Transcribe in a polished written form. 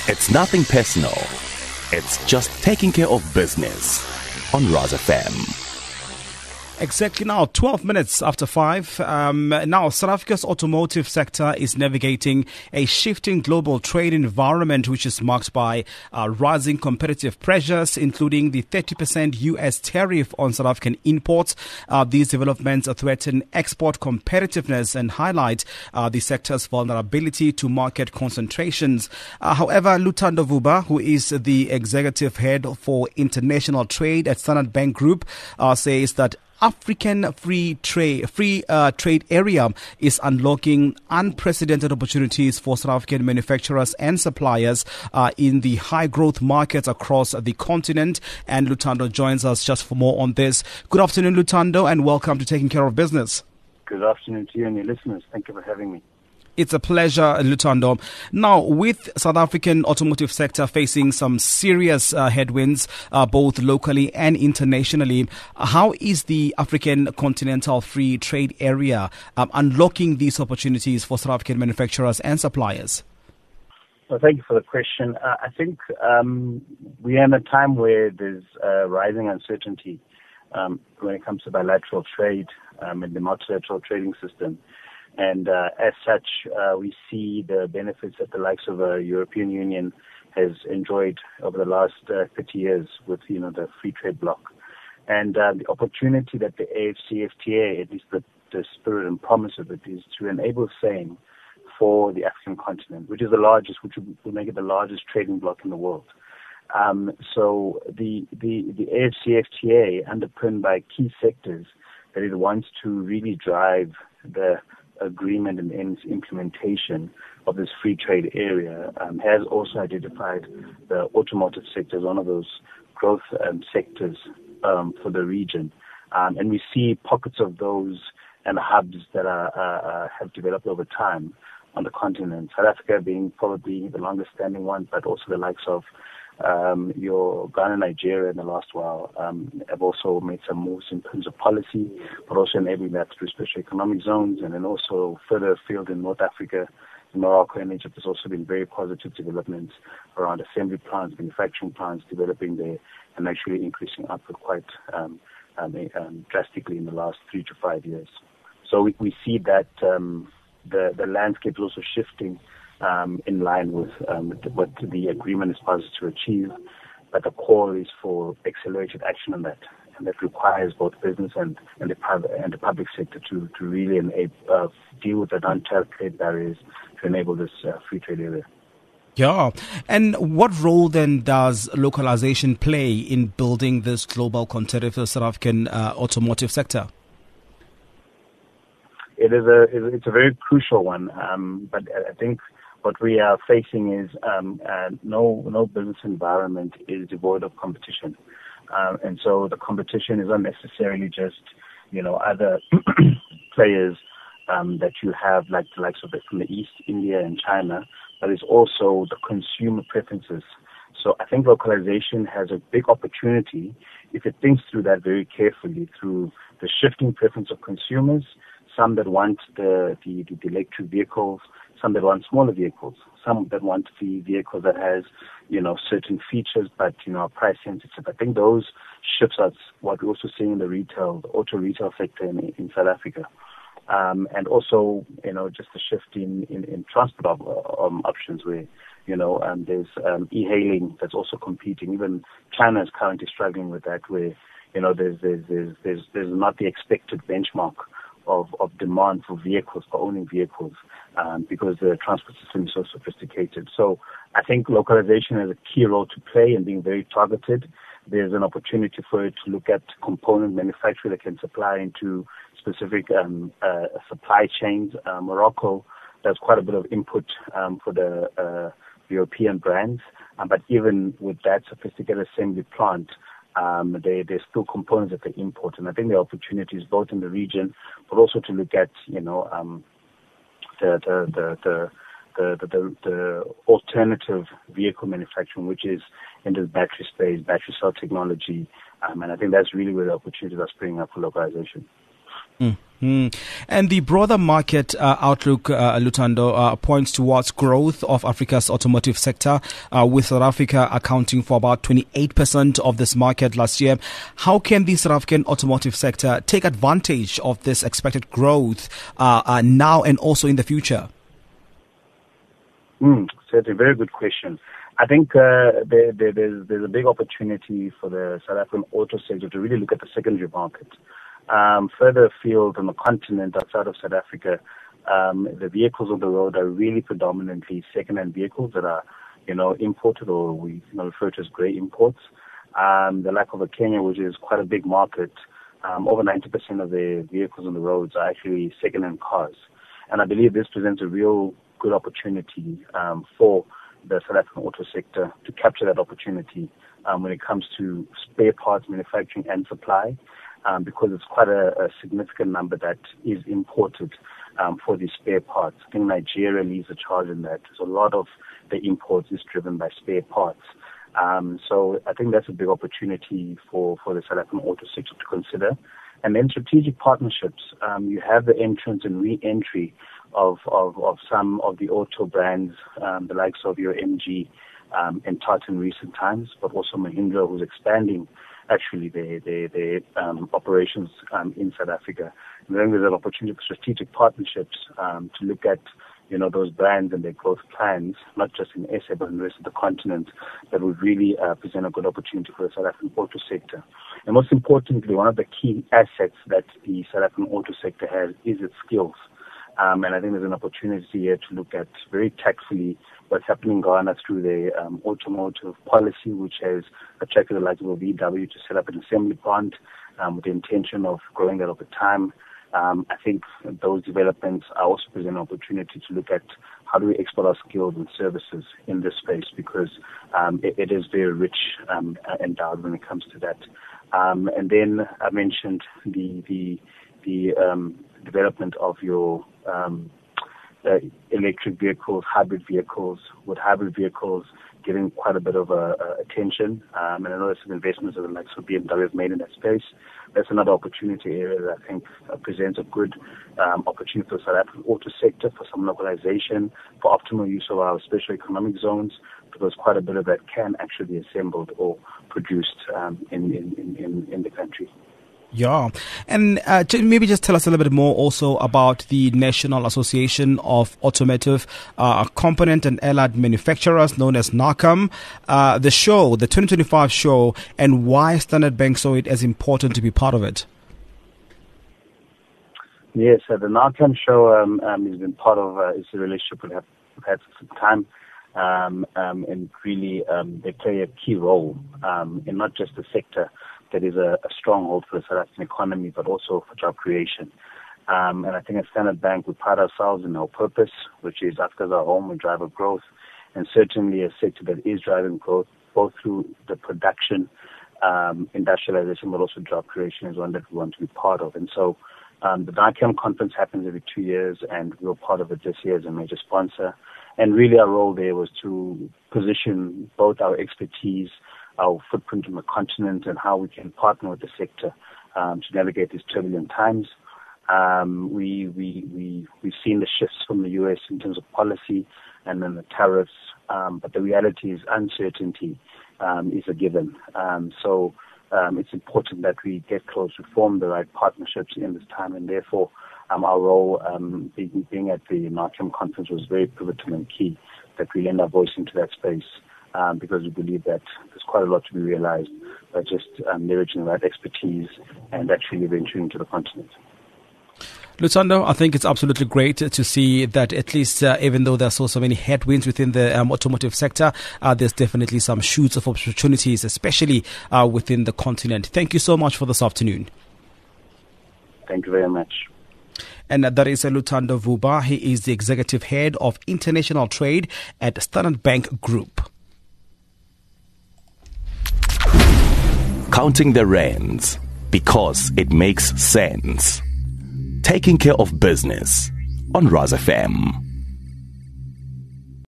It's nothing personal. It's just taking care of business on Raz FM. Exactly now, 12 minutes after 5. Now, South Africa's automotive sector is navigating a shifting global trade environment, which is marked by rising competitive pressures, including the 30% U.S. tariff on South African imports. These developments threaten export competitiveness and highlight the sector's vulnerability to market concentrations. However, Luthando Vuba, who is the executive head for international trade at Standard Bank Group, says that African free trade area is unlocking unprecedented opportunities for South African manufacturers and suppliers in the high growth markets across the continent. And Luthando joins us just for more on this. Good afternoon, Luthando, and welcome to Taking Care of Business. Good afternoon to you and your listeners. Thank you for having me. It's a pleasure, Luthando. Now, with South African automotive sector facing some serious headwinds, both locally and internationally, how is the African Continental Free Trade Area unlocking these opportunities for South African manufacturers and suppliers? Well, thank you for the question. I think we are in a time where there's rising uncertainty when it comes to bilateral trade and the multilateral trading system. And as such, we see the benefits that the likes of the European Union has enjoyed over the last 30 years with, the free trade bloc. And the opportunity that the AfCFTA, at least the spirit and promise of it, is to enable same for the African continent, which is the largest, which will make it the largest trading bloc in the world. So the AfCFTA, underpinned by key sectors that it wants to really drive the agreement and its implementation of this free trade area, has also identified the automotive sector as one of those growth sectors for the region. And we see pockets of those and hubs that have developed over time on the continent. South Africa being probably the longest standing one, but also the likes of your Ghana, Nigeria in the last while have also made some moves in terms of policy, but also enabling that through special economic zones, and then also further afield in North Africa, in Morocco and Egypt, there's also been very positive developments around assembly plants, manufacturing plants developing there, and actually increasing output quite drastically in the last 3 to 5 years. So we see that the landscape is also shifting in line with what the agreement is supposed to achieve, but the call is for accelerated action on that, and that requires both business and the public sector to really deal with the non-tariff trade barriers to enable this free trade area. Yeah, and what role then does localization play in building this global competitive South African automotive sector? It's a very crucial one, but I think what we are facing is no business environment is devoid of competition. And so the competition is not necessarily just, other players that you have, like the likes of from the East, India and China, but it's also the consumer preferences. So I think localization has a big opportunity if it thinks through that very carefully, through the shifting preference of consumers, some that want the electric vehicles, some that want smaller vehicles, some that want the vehicle that has, certain features, but, are price sensitive. I think those shifts are what we're also seeing in the auto retail sector in South Africa. And also, just the shift in transport options where, there's e-hailing that's also competing. Even China is currently struggling with that, where, there's not the expected benchmark of demand for vehicles, for owning vehicles, because the transport system is so sophisticated. So I think localization has a key role to play in being very targeted. There's an opportunity for it to look at component manufacturing that can supply into specific supply chains. Morocco does quite a bit of input for the European brands, but even with that sophisticated assembly plant, there's still components that they import, and I think there are opportunities both in the region, but also to look at the alternative vehicle manufacturing, which is in the battery space, battery cell technology, and I think that's really where the opportunities are springing up for localization. And the broader market outlook, Lutando, points towards growth of Africa's automotive sector, with South Africa accounting for about 28% of this market last year. How can the South African automotive sector take advantage of this expected growth now and also in the future? That's a very good question. I think there's a big opportunity for the South African auto sector to really look at the secondary market. Further afield on the continent outside of South Africa, the vehicles on the road are really predominantly second-hand vehicles that are, imported, or we refer to as grey imports. The like of Kenya, which is quite a big market, over 90% of the vehicles on the roads are actually second-hand cars. And I believe this presents a real good opportunity for the South African auto sector to capture that opportunity when it comes to spare parts manufacturing and supply. Because it's quite a significant number that is imported for these spare parts. I think Nigeria leads the charge in that. So a lot of the imports is driven by spare parts. So I think that's a big opportunity for the South African auto sector to consider. And then strategic partnerships. You have the entrance and re-entry of some of the auto brands, the likes of your MG and Tata in recent times, but also Mahindra, who's expanding actually their operations in South Africa. And then there's an opportunity for strategic partnerships to look at those brands and their growth plans, not just in SA but in the rest of the continent, that would really present a good opportunity for the South African auto sector. And most importantly, one of the key assets that the South African auto sector has is its skills. And I think there's an opportunity here to look at very tactfully what's happening in Ghana through the automotive policy, which has attracted the likes of VW to set up an assembly plant with the intention of growing that over time. I think those developments are also present an opportunity to look at how do we export our skills and services in this space, because it is very rich endowed when it comes to that. And then I mentioned the development of your electric vehicles, hybrid vehicles, with hybrid vehicles getting quite a bit of attention. And I know there's some investments that the likes of BMW have made in that space. That's another opportunity area that I think presents a good opportunity for the South African auto sector, for some localization, for optimal use of our special economic zones, because quite a bit of that can actually be assembled or produced in the country. Yeah. And maybe just tell us a little bit more also about the National Association of Automotive Component and Allied Manufacturers, known as NAACAM, the show, the 2025 show, and why Standard Bank saw it as important to be part of it. Yes, the NAACAM show has been part of it's a relationship we've had for some time. And really they play a key role in not just the sector that is a stronghold for the South African economy, but also for job creation. And I think at Standard Bank, we pride ourselves in our purpose, which is Africa's our home, we drive our growth, and certainly a sector that is driving growth, both through the production, industrialization, but also job creation is one that we want to be part of. And so the NAACAM conference happens every 2 years, and we were part of it this year as a major sponsor. And really our role there was to position both our expertise, our footprint on the continent, and how we can partner with the sector to navigate these turbulent times. We've seen the shifts from the U.S. in terms of policy and then the tariffs, but the reality is uncertainty is a given. So it's important that we get close to form the right partnerships in this time, and therefore our role being at the NAACAM conference was very pivotal and key, that we lend our voice into that space. Because we believe that there's quite a lot to be realized by just leveraging the right expertise and actually venturing to the continent. Lutando, I think it's absolutely great to see that at least even though there's so many headwinds within the automotive sector, there's definitely some shoots of opportunities, especially within the continent. Thank you so much for this afternoon. Thank you very much. And that is Lutando Vuba. He is the Executive Head of International Trade at Standard Bank Group. Counting the rands because it makes sense. Taking care of business on Raz FM.